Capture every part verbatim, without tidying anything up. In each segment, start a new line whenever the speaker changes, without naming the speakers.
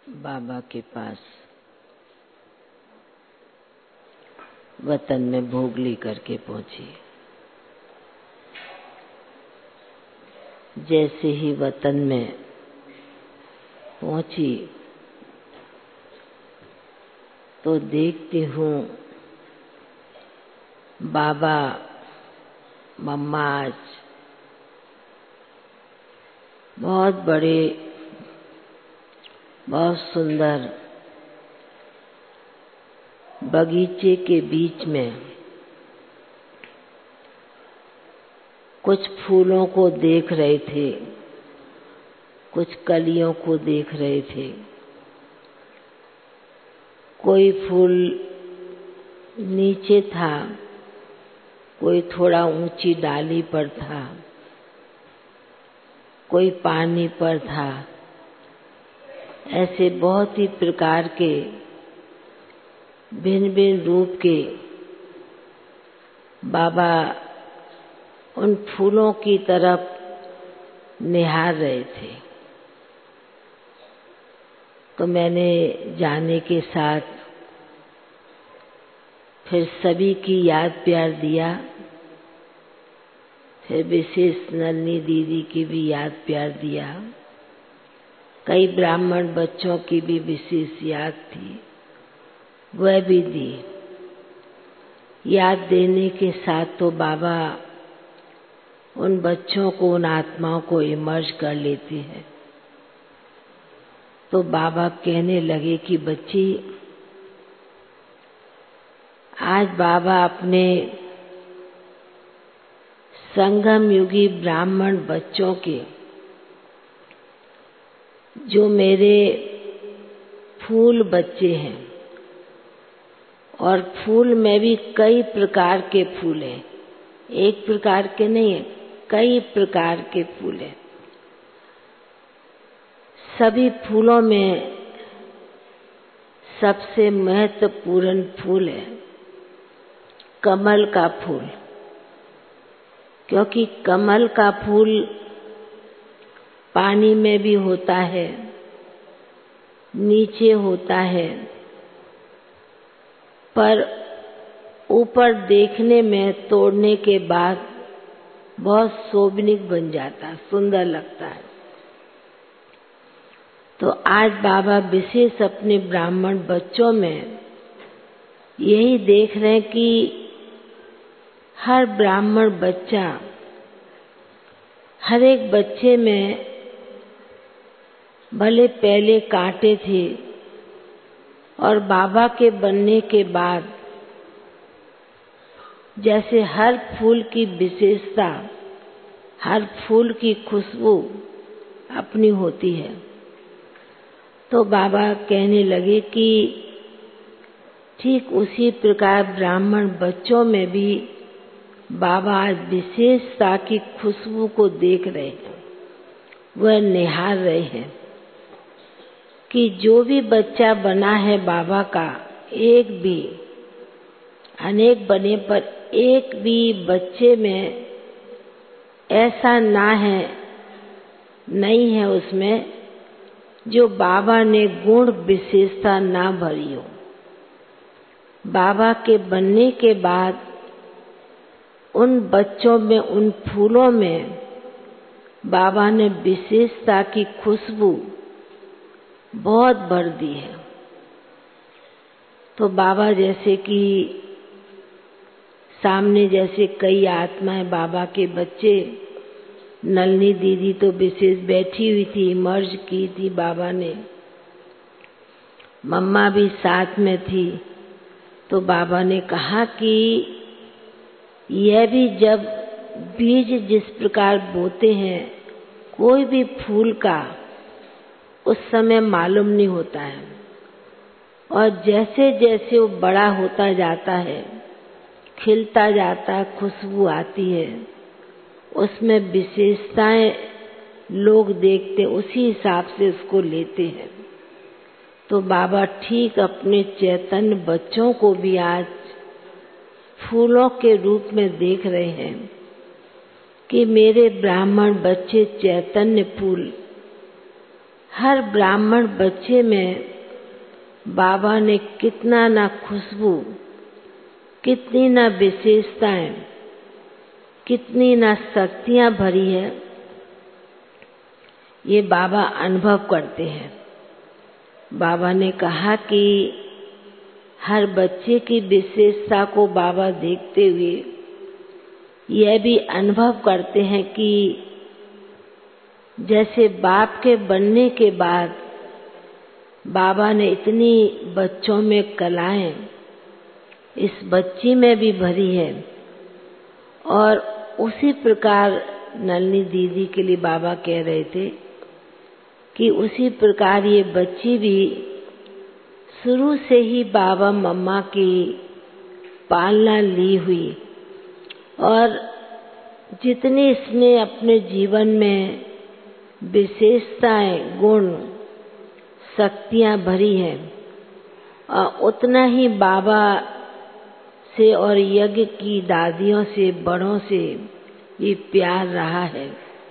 बाबा के पास वतन में भोग लेकर के पहुंची। जैसे ही वतन में पहुंची तो देखती हूँ बाबा मम्मा आज बहुत बड़े बहुत सुंदर बगीचे के बीच में कुछ फूलों को देख रहे थे, कुछ कलियों को देख रहे थे। कोई फूल नीचे था, कोई थोड़ा ऊंची डाली पर था, कोई पानी पर था। ऐसे बहुत ही प्रकार के भिन्न भिन्न रूप के बाबा उन फूलों की तरफ निहार रहे थे। तो मैंने जाने के साथ फिर सभी की याद प्यार दिया, फिर विशेष नन्ही दीदी की भी याद प्यार दिया। कई ब्राह्मण बच्चों की भी विशेष याद थी, वह भी दी। याद देने के साथ तो बाबा उन बच्चों को, उन आत्माओं को इमर्ज कर लेते हैं। तो बाबा कहने लगे कि बच्ची, आज बाबा अपने संगम युगी ब्राह्मण बच्चों के, जो मेरे फूल बच्चे हैं, और फूल में भी कई प्रकार के फूल हैं, एक प्रकार के नहीं है, कई प्रकार के फूल हैं। सभी फूलों में सबसे महत्वपूर्ण फूल है कमल का फूल, क्योंकि कमल का फूल पानी में भी होता है, नीचे होता है, पर ऊपर देखने में तोड़ने के बाद बहुत शोभनीय बन जाता है, सुंदर लगता है। तो आज बाबा विशेष अपने ब्राह्मण बच्चों में यही देख रहे हैं कि हर ब्राह्मण बच्चा, हर एक बच्चे में भले पहले कांटे थे, और बाबा के बनने के बाद जैसे हर फूल की विशेषता, हर फूल की खुशबू अपनी होती है। तो बाबा कहने लगे कि ठीक उसी प्रकार ब्राह्मण बच्चों में भी बाबा आज विशेषता की खुशबू को देख रहे हैं, वह निहार रहे हैं कि जो भी बच्चा बना है बाबा का, एक भी, अनेक बने पर एक भी बच्चे में ऐसा ना है, नहीं है उसमें जो बाबा ने गुण विशेषता ना भरी हो। बाबा के बनने के बाद उन बच्चों में, उन फूलों में बाबा ने विशेषता की खुशबू बहुत भर दी है। तो बाबा जैसे कि सामने जैसे कई आत्माएं बाबा के बच्चे, नलनी दीदी तो विशेष बैठी हुई थी, मर्ज की थी बाबा ने, मम्मा भी साथ में थी। तो बाबा ने कहा कि यह भी जब बीज जिस प्रकार बोते हैं कोई भी फूल का, उस समय मालूम नहीं होता है, और जैसे जैसे वो बड़ा होता जाता है, खिलता जाता है, खुशबू आती है, उसमें विशेषताएं लोग देखते, उसी हिसाब से उसको लेते हैं। तो बाबा ठीक अपने चैतन्य बच्चों को भी आज फूलों के रूप में देख रहे हैं कि मेरे ब्राह्मण बच्चे चैतन्य फूल हर ब्राह्मण बच्चे में बाबा ने कितना ना खुशबू, कितनी ना विशेषताएं, कितनी ना शक्तियां भरी है, ये बाबा अनुभव करते हैं। बाबा ने कहा कि हर बच्चे की विशेषता को बाबा देखते हुए यह भी अनुभव करते हैं कि जैसे बाप के बनने के बाद बाबा ने इतनी बच्चों में कलाएं इस बच्ची में भी भरी है, और उसी प्रकार नलनी दीदी के लिए बाबा कह रहे थे कि उसी प्रकार ये बच्ची भी शुरू से ही बाबा मम्मा की पालना ली हुई, और जितनी इसने अपने जीवन में विशेषताएं, गुण, शक्तियां भरी हैं, उतना ही बाबा से और यज्ञ की दादियों से, बड़ों से ये प्यार रहा है।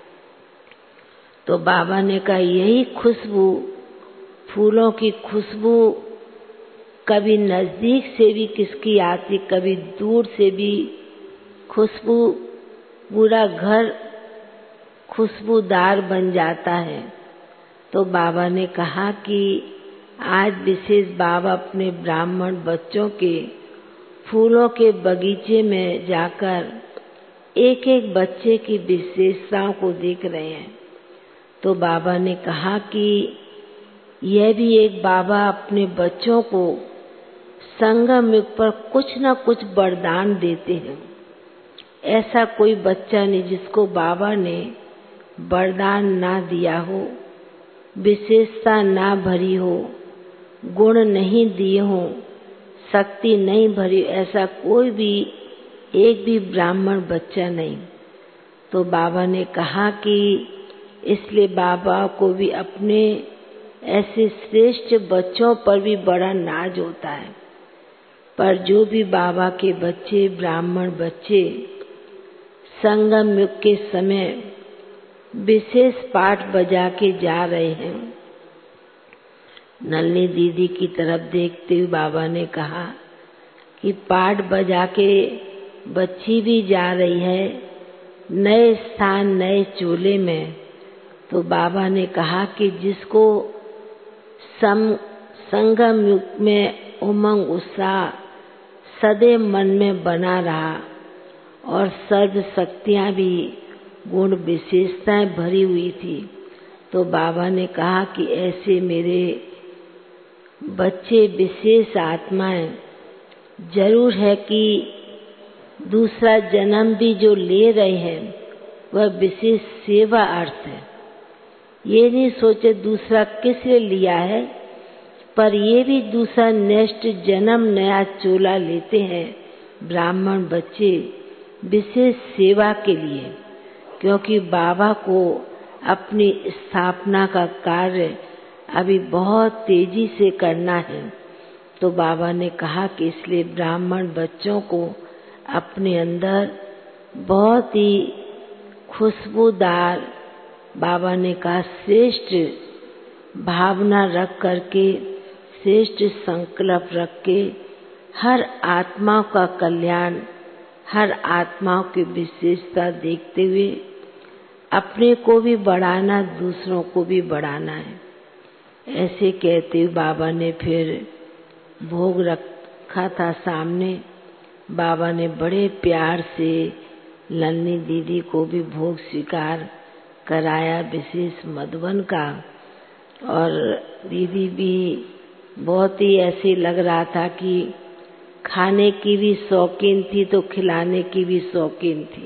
तो बाबा ने कहा यही खुशबू, फूलों की खुशबू कभी नजदीक से भी किसकी आती, कभी दूर से भी खुशबू, पूरा घर खुशबूदार बन जाता है। तो बाबा ने कहा कि आज विशेष बाबा अपने ब्राह्मण बच्चों के फूलों के बगीचे में जाकर एक एक बच्चे की विशेषताओं को देख रहे हैं। तो बाबा ने कहा कि यह भी एक बाबा अपने बच्चों को संगम युग पर कुछ न कुछ वरदान देते हैं। ऐसा कोई बच्चा नहीं जिसको बाबा ने वरदान ना दिया हो, विशेषता ना भरी हो, गुण नहीं दिए हो, शक्ति नहीं भरी, ऐसा कोई भी एक भी ब्राह्मण बच्चा नहीं। तो बाबा ने कहा कि इसलिए बाबा को भी अपने ऐसे श्रेष्ठ बच्चों पर भी बड़ा नाज होता है। पर जो भी बाबा के बच्चे, ब्राह्मण बच्चे संगम युग के समय विशेष पाठ बजा के जा रहे हैं, नलनी दीदी की तरफ देखते हुए बाबा ने कहा कि पाठ बजा के बच्ची भी जा रही है नए स्थान, नए चोले में। तो बाबा ने कहा कि जिसको सम संगम युग में उमंग, उत्साह सदैव मन में बना रहा और सर्व शक्तियां भी, गुण, विशेषताएं भरी हुई थी, तो बाबा ने कहा कि ऐसे मेरे बच्चे विशेष आत्माएं जरूर है कि दूसरा जन्म भी जो ले रहे हैं वह विशेष सेवा अर्थ है। ये नहीं सोचे दूसरा किस लिए लिया है, पर ये भी दूसरा नेक्स्ट जन्म नया चोला लेते हैं ब्राह्मण बच्चे विशेष सेवा के लिए, क्योंकि बाबा को अपनी स्थापना का कार्य अभी बहुत तेजी से करना है। तो बाबा ने कहा कि इसलिए ब्राह्मण बच्चों को अपने अंदर बहुत ही खुशबूदार, बाबा ने कहा श्रेष्ठ भावना रख करके, श्रेष्ठ संकल्प रख के हर आत्मा का कल्याण, हर आत्माओं की विशेषता देखते हुए अपने को भी बढ़ाना, दूसरों को भी बढ़ाना है। ऐसे कहते हुए बाबा ने फिर भोग रखा था सामने। बाबा ने बड़े प्यार से नलनी दीदी को भी भोग स्वीकार कराया, विशेष मधुबन का, और दीदी भी बहुत ही ऐसे लग रहा था कि खाने की भी शौकीन थी तो खिलाने की भी शौकीन थी।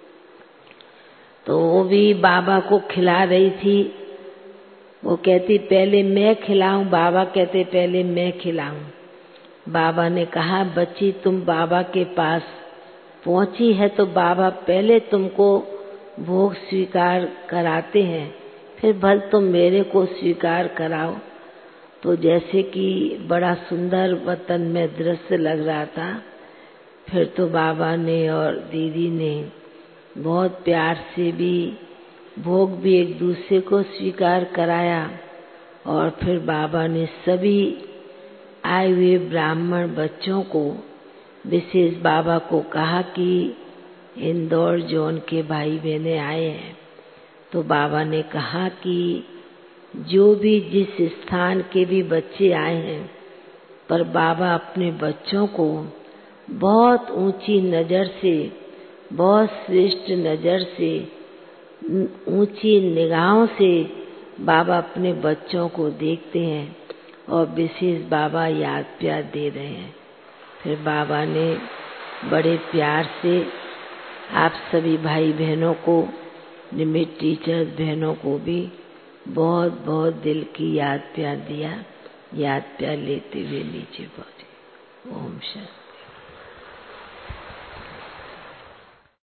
तो वो भी बाबा को खिला रही थी। वो कहती पहले मैं खिलाऊं, बाबा कहते पहले मैं खिलाऊं। बाबा ने कहा बच्ची तुम बाबा के पास पहुंची है तो बाबा पहले तुमको भोग स्वीकार कराते हैं, फिर भल तुम मेरे को स्वीकार कराओ। तो जैसे कि बड़ा सुंदर वतन में दृश्य लग रहा था। फिर तो बाबा ने और दीदी ने बहुत प्यार से भी भोग भी एक दूसरे को स्वीकार कराया। और फिर बाबा ने सभी आए हुए ब्राह्मण बच्चों को, विशेष बाबा को कहा कि इंदौर जोन के भाई बहने आए हैं, तो बाबा ने कहा कि जो भी जिस स्थान के भी बच्चे आए हैं, पर बाबा अपने बच्चों को बहुत ऊंची नजर से, बहुत श्रेष्ठ नजर से, ऊंची निगाहों से बाबा अपने बच्चों को देखते हैं और विशेष बाबा याद प्यार दे रहे हैं। फिर बाबा ने बड़े प्यार से आप सभी भाई बहनों को, निमित्त टीचर्स बहनों को भी बहुत बहुत दिल की याद प्यार दिया। याद प्यार लेते हुए नीचे पहुंचे। ओम शांति।